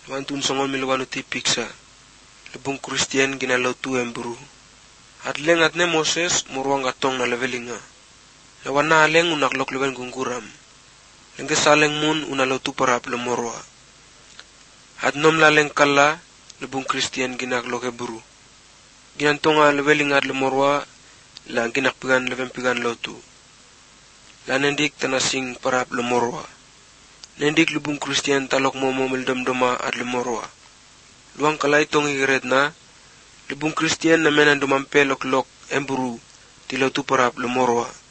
Wantun songon milwanu ti piksa. Lebung Kristian ginalaw tu emburu. Adleng atne Moses muruang atong na levelinga. Lawan na aleng unaklok lewen gungguram. Lengke saleng mun unalaw tu parap lemorwa. Adnom laleng kala lebung Kristian ginaklok eburu. Ginantonga levelinga at lemorwa la ginakpigan leven pigan lotu. La nendik tanasing parap lemorwa. Nendik lebung Kristian talok momo meldom-doma at lemorwa. Luang kalay tong igiret na, lebung Kristian na menan dumampelok-lok emburu tilaw tu parap lemorwa.